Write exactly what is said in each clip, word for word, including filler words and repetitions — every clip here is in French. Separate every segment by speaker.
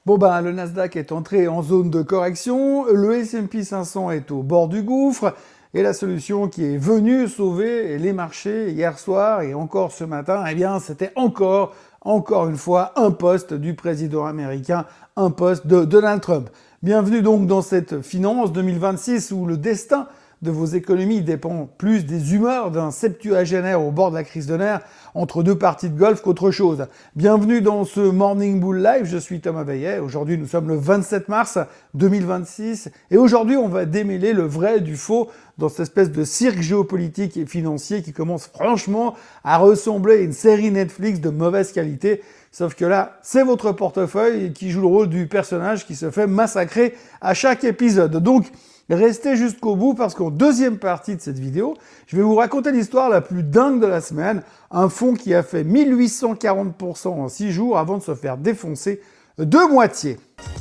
Speaker 1: Bon ben, le Nasdaq est entré en zone de correction, le S and P cinq cents est au bord du gouffre, et la solution qui est venue sauver les marchés hier soir et encore ce matin, eh bien c'était encore, encore une fois, un poste du président américain, un poste de Donald Trump. Bienvenue donc dans cette finance deux mille vingt-six où le destin de vos économies dépend plus des humeurs d'un septuagénaire au bord de la crise de nerfs entre deux parties de golf qu'autre chose. Bienvenue dans ce Morning Bull Live, je suis Thomas Veillet. Aujourd'hui nous sommes le vingt-sept mars deux mille vingt-six et aujourd'hui on va démêler le vrai du faux dans cette espèce de cirque géopolitique et financier qui commence franchement à ressembler à une série Netflix de mauvaise qualité. Sauf que là, c'est votre portefeuille qui joue le rôle du personnage qui se fait massacrer à chaque épisode. Donc, restez jusqu'au bout parce qu'en deuxième partie de cette vidéo, je vais vous raconter l'histoire la plus dingue de la semaine. Un fonds qui a fait mille huit cent quarante pour cent en six jours avant de se faire défoncer de moitié.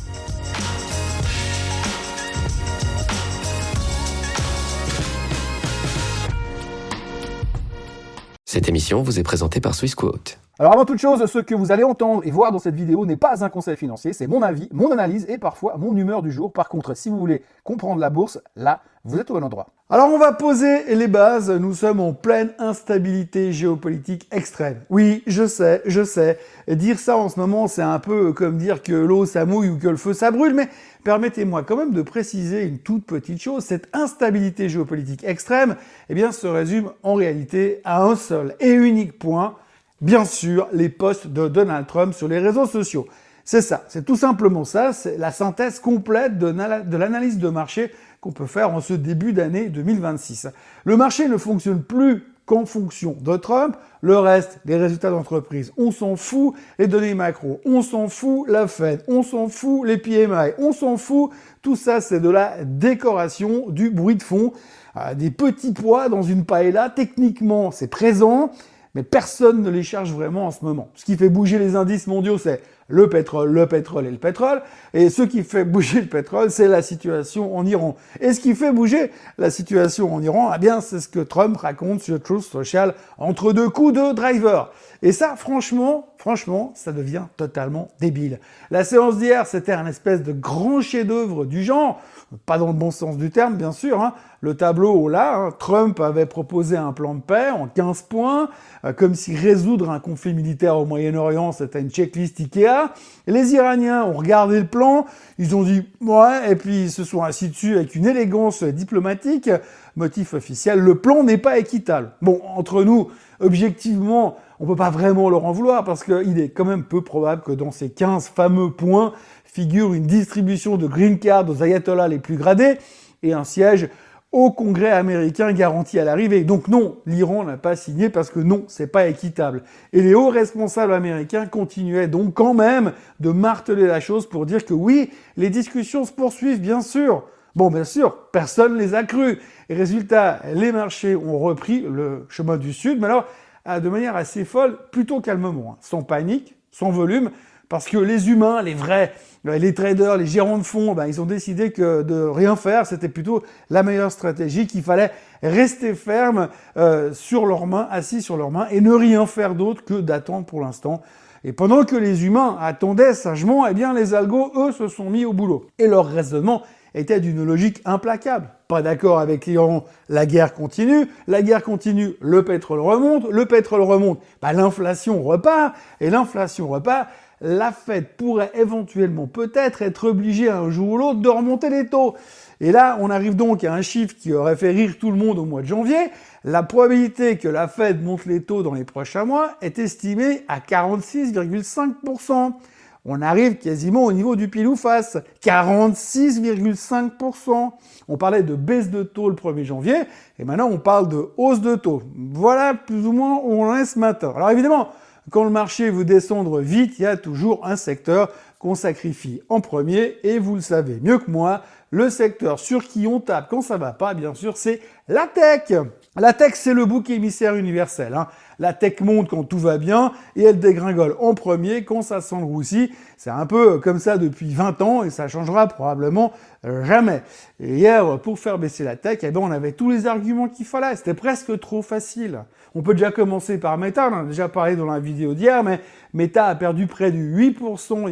Speaker 2: Cette émission vous est présentée par Swissquote.
Speaker 1: Alors avant toute chose, ce que vous allez entendre et voir dans cette vidéo n'est pas un conseil financier, c'est mon avis, mon analyse et parfois mon humeur du jour. Par contre, si vous voulez comprendre la bourse, là, vous êtes au bon endroit. Alors on va poser les bases, nous sommes en pleine instabilité géopolitique extrême. Oui, je sais, je sais, dire ça en ce moment c'est un peu comme dire que l'eau ça mouille ou que le feu ça brûle, mais permettez-moi quand même de préciser une toute petite chose, cette instabilité géopolitique extrême, eh bien se résume en réalité à un seul et unique point, bien sûr, les posts de Donald Trump sur les réseaux sociaux. C'est ça, c'est tout simplement ça, c'est la synthèse complète de, de l'analyse de marché qu'on peut faire en ce début d'année deux mille vingt-six. Le marché ne fonctionne plus qu'en fonction de Trump, le reste, les résultats d'entreprise, on s'en fout, les données macro, on s'en fout, la Fed, on s'en fout, les P M I, on s'en fout, tout ça c'est de la décoration, du bruit de fond, euh, des petits pois dans une paella, techniquement c'est présent, mais personne ne les cherche vraiment en ce moment. Ce qui fait bouger les indices mondiaux, c'est le pétrole, le pétrole et le pétrole. Et ce qui fait bouger le pétrole, c'est la situation en Iran. Et ce qui fait bouger la situation en Iran, eh bien, c'est ce que Trump raconte sur Truth Social entre deux coups de driver. Et ça, franchement, franchement, ça devient totalement débile. La séance d'hier, c'était un espèce de grand chef-d'œuvre du genre, pas dans le bon sens du terme, bien sûr, hein. Le tableau, là, hein, Trump avait proposé un plan de paix en quinze points, euh, comme si résoudre un conflit militaire au Moyen-Orient, c'était une checklist Ikea. Et les Iraniens ont regardé le plan, ils ont dit « ouais », et puis ils se sont assis dessus avec une élégance diplomatique. Motif officiel, le plan n'est pas équitable. Bon, entre nous, objectivement, on peut pas vraiment leur en vouloir parce qu'il est quand même peu probable que dans ces quinze fameux points figure une distribution de green card aux ayatollahs les plus gradés et un siège au Congrès américain garanti à l'arrivée. Donc non, l'Iran n'a pas signé parce que non, c'est pas équitable. Et les hauts responsables américains continuaient donc quand même de marteler la chose pour dire que oui, les discussions se poursuivent, bien sûr. Bon, bien sûr, personne les a crues. Et résultat, les marchés ont repris le chemin du Sud, mais alors de manière assez folle, plutôt calmement, hein, sans panique, sans volume, parce que les humains, les vrais, les traders, les gérants de fonds, ben, ils ont décidé que de rien faire, c'était plutôt la meilleure stratégie, qu'il fallait rester ferme euh, sur leurs mains, assis sur leurs mains, et ne rien faire d'autre que d'attendre pour l'instant. Et pendant que les humains attendaient sagement, eh bien les algos, eux, se sont mis au boulot. Et leur raisonnement était d'une logique implacable. Pas d'accord avec l'Iran, la guerre continue, la guerre continue, le pétrole remonte, le pétrole remonte, bah, l'inflation repart, et l'inflation repart, la Fed pourrait éventuellement peut-être être obligée un jour ou l'autre de remonter les taux. Et là, on arrive donc à un chiffre qui aurait fait rire tout le monde au mois de janvier. La probabilité que la Fed monte les taux dans les prochains mois est estimée à quarante-six virgule cinq pour cent. On arrive quasiment au niveau du pile ou face, quarante-six virgule cinq pour cent. On parlait de baisse de taux le premier janvier, et maintenant on parle de hausse de taux. Voilà plus ou moins où on en est ce matin. Alors évidemment, quand le marché veut descendre vite, il y a toujours un secteur qu'on sacrifie en premier, et vous le savez mieux que moi, le secteur sur qui on tape quand ça va pas, bien sûr, c'est la tech. La tech, c'est le bouc émissaire universel, hein. La tech monte quand tout va bien et elle dégringole en premier quand ça sent le roussi. C'est un peu comme ça depuis vingt ans et ça changera probablement jamais. Et hier, pour faire baisser la tech, eh ben, on avait tous les arguments qu'il fallait. C'était presque trop facile. On peut déjà commencer par Meta, on en a déjà parlé dans la vidéo d'hier, mais Meta a perdu près de huit pour cent hier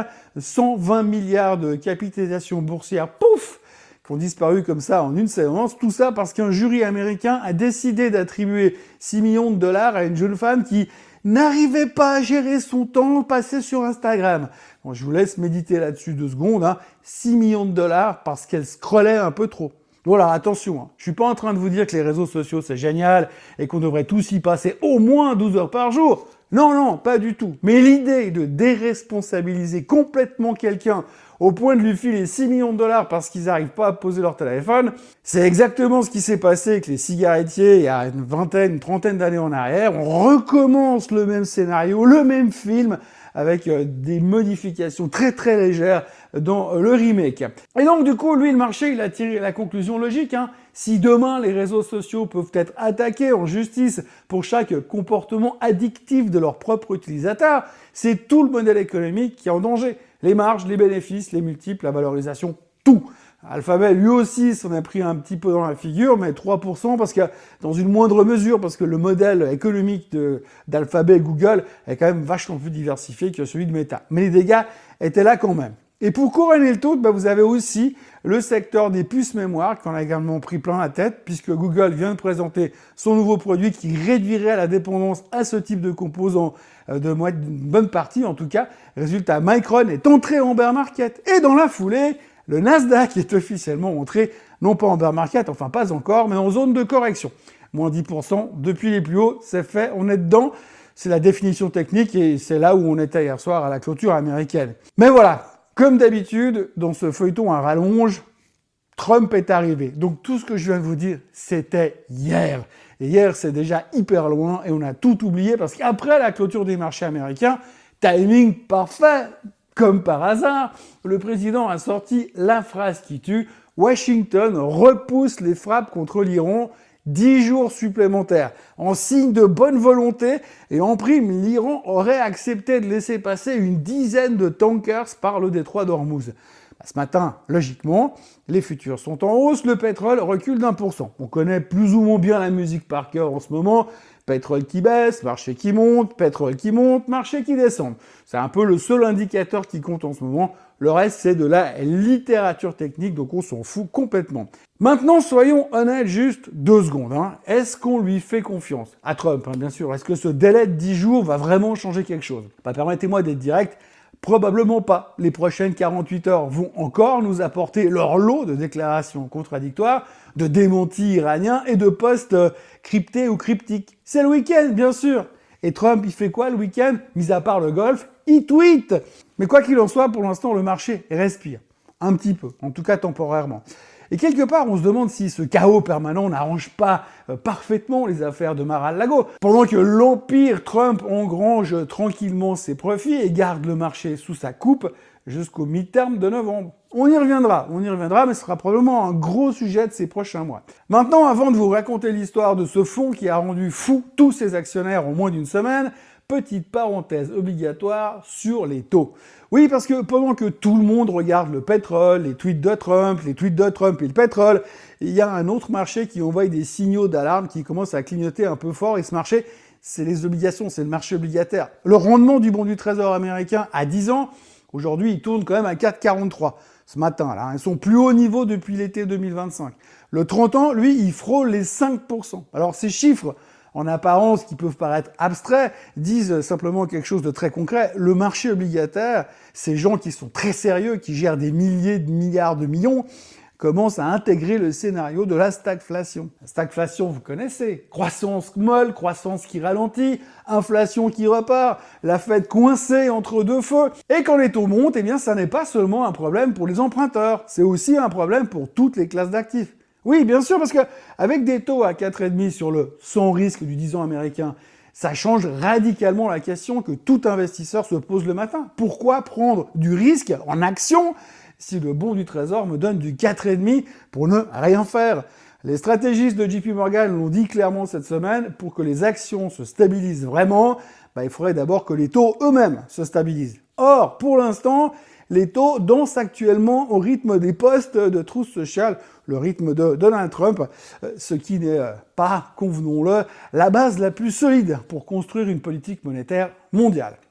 Speaker 1: cent vingt milliards de capitalisation boursière, pouf, qui ont disparu comme ça en une séance. Tout ça parce qu'un jury américain a décidé d'attribuer six millions de dollars à une jeune femme qui n'arrivait pas à gérer son temps passé sur Instagram. Bon, je vous laisse méditer là-dessus deux secondes. Hein. six millions de dollars parce qu'elle scrollait un peu trop. Voilà, attention, hein. Je suis pas en train de vous dire que les réseaux sociaux c'est génial et qu'on devrait tous y passer au moins douze heures par jour. Non, non, pas du tout. Mais l'idée de déresponsabiliser complètement quelqu'un au point de lui filer six millions de dollars parce qu'ils n'arrivent pas à poser leur téléphone, c'est exactement ce qui s'est passé avec les cigarettiers il y a une vingtaine, une trentaine d'années en arrière. On recommence le même scénario, le même film, avec euh, des modifications très très légères dans euh, le remake. Et donc du coup, lui, le marché, il a tiré la conclusion logique. Hein. Si demain, les réseaux sociaux peuvent être attaqués en justice pour chaque comportement addictif de leurs propres utilisateurs, c'est tout le modèle économique qui est en danger. Les marges, les bénéfices, les multiples, la valorisation, tout. Alphabet, lui aussi, s'en a pris un petit peu dans la figure, mais trois pour cent, parce que, dans une moindre mesure, parce que le modèle économique de, d'Alphabet et Google est quand même vachement plus diversifié que celui de Meta. Mais les dégâts étaient là quand même. Et pour couronner le tout, bah, vous avez aussi le secteur des puces mémoire, qui en a également pris plein la tête, puisque Google vient de présenter son nouveau produit qui réduirait la dépendance à ce type de composants euh, de moins d'une bonne partie, en tout cas. Résultat, Micron est entré en bear market. Et dans la foulée, le Nasdaq est officiellement entré, non pas en bear market, enfin pas encore, mais en zone de correction. Moins dix pour cent depuis les plus hauts, c'est fait, on est dedans. C'est la définition technique et c'est là où on était hier soir à la clôture américaine. Mais voilà, comme d'habitude, dans ce feuilleton à rallonge, Trump est arrivé. Donc tout ce que je viens de vous dire, c'était hier. Et hier, c'est déjà hyper loin et on a tout oublié parce qu'après la clôture des marchés américains, timing parfait. Comme par hasard, le président a sorti la phrase qui tue. Washington repousse les frappes contre l'Iran dix jours supplémentaires. En signe de bonne volonté et en prime, l'Iran aurait accepté de laisser passer une dizaine de tankers par le détroit d'Ormuz. Ce matin, logiquement, les futurs sont en hausse, le pétrole recule d'un pour cent. On connaît plus ou moins bien la musique par cœur en ce moment. Pétrole qui baisse, marché qui monte, pétrole qui monte, marché qui descend. C'est un peu le seul indicateur qui compte en ce moment. Le reste, c'est de la littérature technique, donc on s'en fout complètement. Maintenant, soyons honnêtes juste deux secondes. Hein. Est-ce qu'on lui fait confiance à Trump, hein, bien sûr. Est-ce que ce délai de dix jours va vraiment changer quelque chose? Bah, permettez-moi d'être direct. Probablement pas. Les prochaines quarante-huit heures vont encore nous apporter leur lot de déclarations contradictoires, de démentis iraniens et de posts euh, cryptés ou cryptiques. C'est le week-end, bien sûr. Et Trump, il fait quoi le week-end? Mis à part le golf, il tweet. Mais quoi qu'il en soit, pour l'instant, le marché respire. Un petit peu, en tout cas temporairement. Et quelque part, on se demande si ce chaos permanent n'arrange pas euh, parfaitement les affaires de Mar-a-Lago, pendant que l'empire Trump engrange tranquillement ses profits et garde le marché sous sa coupe jusqu'au mi-terme de novembre. On y reviendra, on y reviendra, mais ce sera probablement un gros sujet de ces prochains mois. Maintenant, avant de vous raconter l'histoire de ce fonds qui a rendu fou tous ses actionnaires en moins d'une semaine, petite parenthèse obligatoire sur les taux. Oui, parce que pendant que tout le monde regarde le pétrole, les tweets de Trump, les tweets de Trump et le pétrole, il y a un autre marché qui envoie des signaux d'alarme qui commencent à clignoter un peu fort, et ce marché, c'est les obligations, c'est le marché obligataire. Le rendement du bon du Trésor américain à dix ans, aujourd'hui, il tourne quand même à quatre virgule quarante-trois. Ce matin, là, ils sont plus haut niveau depuis l'été deux mille vingt-cinq. Le trente ans, lui, il frôle les cinq pour cent. Alors, ces chiffres, en apparence, qui peuvent paraître abstraits, disent simplement quelque chose de très concret. Le marché obligataire, ces gens qui sont très sérieux, qui gèrent des milliers de milliards de millions, commencent à intégrer le scénario de la stagflation. La stagflation, vous connaissez. Croissance molle, croissance qui ralentit, inflation qui repart, la Fed coincée entre deux feux. Et quand les taux montent, eh bien, ça n'est pas seulement un problème pour les emprunteurs, c'est aussi un problème pour toutes les classes d'actifs. Oui, bien sûr, parce que avec des taux à quatre virgule cinq sur le sans risque du dix ans américain, ça change radicalement la question que tout investisseur se pose le matin. Pourquoi prendre du risque en action si le bon du Trésor me donne du quatre virgule cinq pour ne rien faire? Les stratégistes de J P Morgan l'ont dit clairement cette semaine, pour que les actions se stabilisent vraiment, bah, il faudrait d'abord que les taux eux-mêmes se stabilisent. Or, pour l'instant, les taux dansent actuellement au rythme des postes de trousse sociale, le rythme de Donald Trump, ce qui n'est pas, convenons-le, la base la plus solide pour construire une politique monétaire mondiale.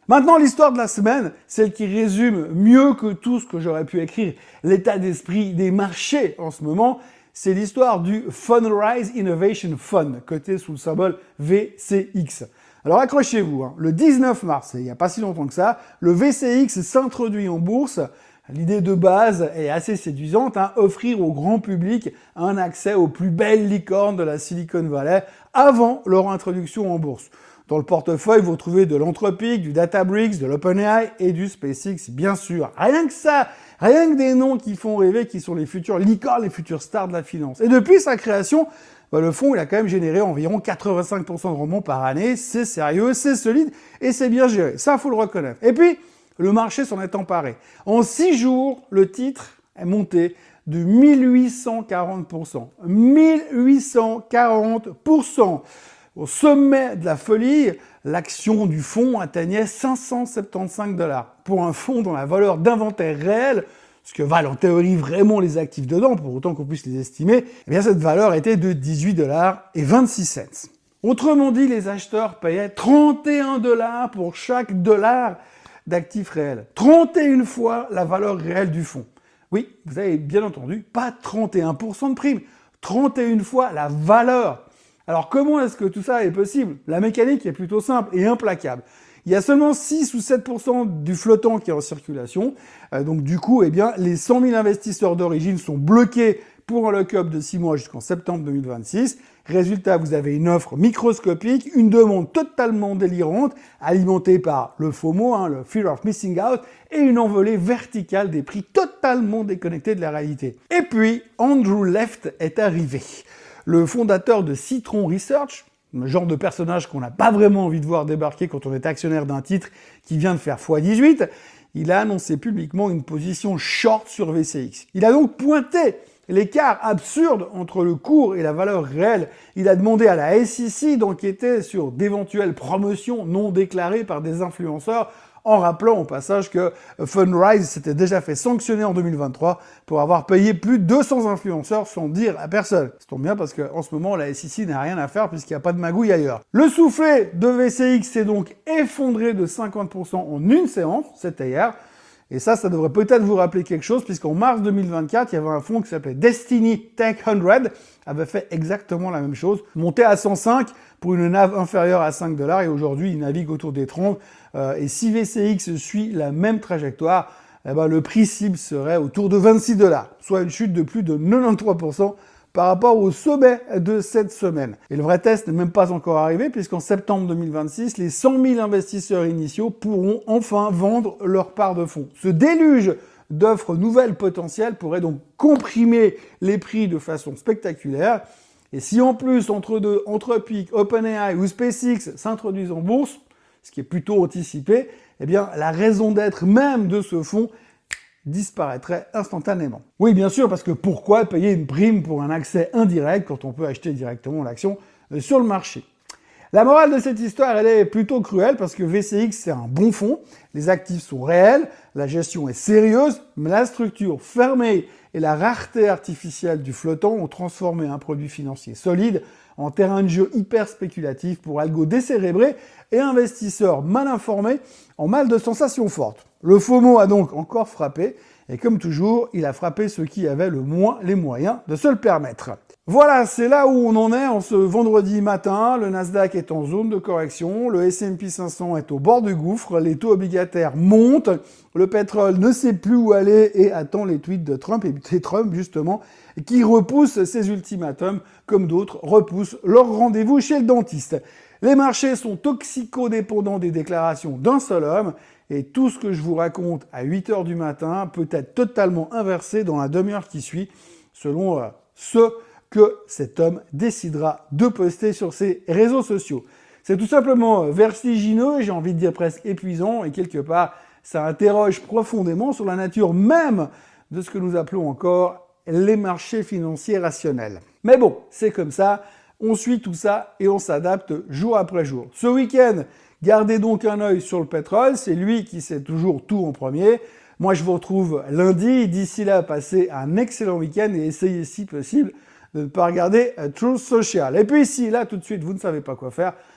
Speaker 1: Maintenant, l'histoire de la semaine, celle qui résume mieux que tout ce que j'aurais pu écrire l'état d'esprit des marchés en ce moment, c'est l'histoire du Fundrise Innovation Fund, coté sous le symbole V C X. Alors accrochez-vous, hein, le dix-neuf mars, il n'y a pas si longtemps que ça, le V C X s'introduit en bourse. L'idée de base est assez séduisante, hein, offrir au grand public un accès aux plus belles licornes de la Silicon Valley avant leur introduction en bourse. Dans le portefeuille, vous retrouvez de l'Anthropic, du Databricks, de l'OpenAI et du SpaceX, bien sûr. Rien que ça, rien que des noms qui font rêver, qui sont les futurs licornes, les futurs stars de la finance. Et depuis sa création, bah, le fonds il a quand même généré environ quatre-vingt-cinq pour cent de rendement par année. C'est sérieux, c'est solide et c'est bien géré. Ça, faut le reconnaître. Et puis, le marché s'en est emparé. En six jours, le titre est monté de mille huit cent quarante pour cent. mille huit cent quarante pour cent. Au sommet de la folie, l'action du fonds atteignait cinq cent soixante-quinze dollars. Pour un fonds dont la valeur d'inventaire réelle, ce que valent en théorie vraiment les actifs dedans, pour autant qu'on puisse les estimer, eh bien cette valeur était de dix-huit dollars et vingt-six cents. Autrement dit, les acheteurs payaient trente et un dollars pour chaque dollar d'actifs réels. trente et une fois la valeur réelle du fonds. Oui, vous avez bien entendu, pas trente et un pour cent de prime, trente et une fois la valeur. Alors comment est-ce que tout ça est possible? La mécanique est plutôt simple et implacable. Il y a seulement six ou sept pour cent du flottant qui est en circulation. Euh, donc du coup, eh bien, les cent mille investisseurs d'origine sont bloqués pour un lock-up de six mois jusqu'en septembre deux mille vingt-six. Résultat, vous avez une offre microscopique, une demande totalement délirante, alimentée par le FOMO, hein, le Fear of Missing Out, et une envolée verticale des prix totalement déconnectés de la réalité. Et puis, Andrew Left est arrivé. Le fondateur de Citron Research, le genre de personnage qu'on n'a pas vraiment envie de voir débarquer quand on est actionnaire d'un titre qui vient de faire fois dix-huit, il a annoncé publiquement une position short sur V C X. Il a donc pointé l'écart absurde entre le cours et la valeur réelle. Il a demandé à la S E C d'enquêter sur d'éventuelles promotions non déclarées par des influenceurs, en rappelant au passage que Fundrise s'était déjà fait sanctionner en deux mille vingt-trois pour avoir payé plus de deux cents influenceurs sans dire à personne. Ça tombe bien parce qu'en ce moment, la S E C n'a rien à faire puisqu'il n'y a pas de magouille ailleurs. Le soufflet de V C X s'est donc effondré de cinquante pour cent en une séance, c'était hier. Et ça, ça devrait peut-être vous rappeler quelque chose, puisqu'en mars deux mille vingt-quatre, il y avait un fonds qui s'appelait Destiny Tech cent, avait fait exactement la même chose, monté à cent cinq pour une N A V inférieure à cinq dollars, et aujourd'hui, il navigue autour des trente. Euh, et si V C X suit la même trajectoire, eh ben, le prix cible serait autour de vingt-six dollars, soit une chute de plus de quatre-vingt-treize pour cent par rapport au sommet de cette semaine. Et le vrai test n'est même pas encore arrivé, puisqu'en septembre deux mille vingt-six, les cent mille investisseurs initiaux pourront enfin vendre leur part de fonds. Ce déluge d'offres nouvelles potentielles pourrait donc comprimer les prix de façon spectaculaire. Et si en plus, entre deux, Anthropic, OpenAI ou SpaceX s'introduisent en bourse, ce qui est plutôt anticipé, eh bien, la raison d'être même de ce fonds disparaîtrait instantanément. Oui, bien sûr, parce que pourquoi payer une prime pour un accès indirect quand on peut acheter directement l'action sur le marché? La morale de cette histoire, elle est plutôt cruelle parce que V C X, c'est un bon fonds, les actifs sont réels, la gestion est sérieuse, mais la structure fermée et la rareté artificielle du flottant ont transformé un produit financier solide en terrain de jeu hyper spéculatif pour algo décérébrés et investisseurs mal informés en mal de sensations fortes. Le FOMO a donc encore frappé, et comme toujours, il a frappé ceux qui avaient le moins les moyens de se le permettre. Voilà, c'est là où on en est en ce vendredi matin. Le Nasdaq est en zone de correction, le S and P cinq cents est au bord du gouffre, les taux obligataires montent, le pétrole ne sait plus où aller et attend les tweets de Trump, et c'est Trump justement qui repousse ses ultimatums, comme d'autres repoussent leur rendez-vous chez le dentiste. Les marchés sont toxicodépendants des déclarations d'un seul homme, et tout ce que je vous raconte à huit heures du matin peut être totalement inversé dans la demi-heure qui suit, selon euh, ce que cet homme décidera de poster sur ses réseaux sociaux. C'est tout simplement vertigineux, j'ai envie de dire presque épuisant, et quelque part, ça interroge profondément sur la nature même de ce que nous appelons encore les marchés financiers rationnels. Mais bon, c'est comme ça, on suit tout ça et on s'adapte jour après jour. Ce week-end, gardez donc un œil sur le pétrole, c'est lui qui sait toujours tout en premier. Moi, je vous retrouve lundi. D'ici là, passez un excellent week-end et essayez, si possible, de ne pas regarder Truth Social. Et puis, si là, tout de suite, vous ne savez pas quoi faire,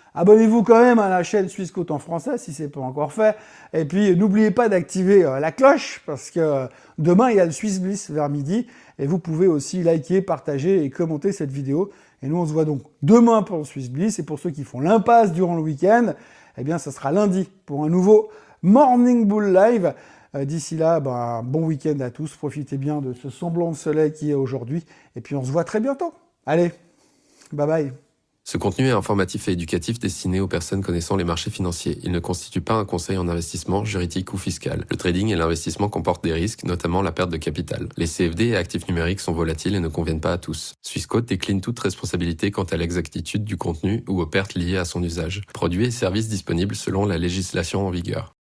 Speaker 1: abonnez-vous quand même à la chaîne Swissquote en français si c'est pas encore fait. Et puis n'oubliez pas d'activer euh, la cloche parce que euh, demain il y a le Swiss Bliss vers midi et vous pouvez aussi liker, partager et commenter cette vidéo. Et nous on se voit donc demain pour le Swiss Bliss et pour ceux qui font l'impasse durant le week-end, eh bien ça sera lundi pour un nouveau Morning Bull Live. Euh, D'ici là, ben, bon week-end à tous, profitez bien de ce semblant de soleil qui est aujourd'hui et puis on se voit très bientôt. Allez, bye bye.
Speaker 2: Ce contenu est informatif et éducatif destiné aux personnes connaissant les marchés financiers. Il ne constitue pas un conseil en investissement, juridique ou fiscal. Le trading et l'investissement comportent des risques, notamment la perte de capital. Les C F D et actifs numériques sont volatiles et ne conviennent pas à tous. Swissquote décline toute responsabilité quant à l'exactitude du contenu ou aux pertes liées à son usage. Produits et services disponibles selon la législation en vigueur.